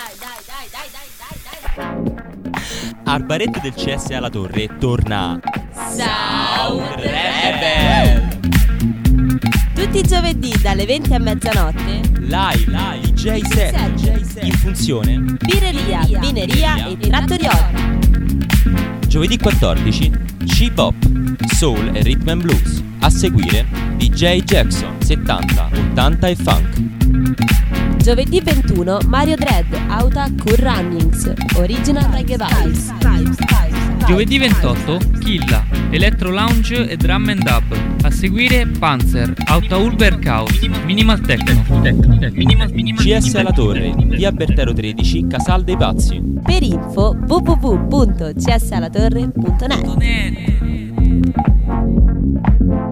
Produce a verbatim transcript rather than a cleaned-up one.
Al baretto del C S alla Torre torna Sound Rebel. Tutti i giovedì dalle venti a mezzanotte. live, live D J set in funzione Birreria, vineria e trattoria. Giovedì quattordici Cheap Hop, Soul e Rhythm and Blues. A seguire D J Jackson settanta, ottanta e Funk. Giovedì ventuno Mario Dread, Auta Cool Runnings, Original Reggae Vibes. Giovedì ventotto Killa, Electro Lounge e Drum and Dub. A seguire Panzer, Auta Ulber Chaos, Minimal Techno. Minimal, minimal, C S alla Torre, via Bertero tredici, Casal dei Pazzi. Per info w w w punto c s alla torre punto net.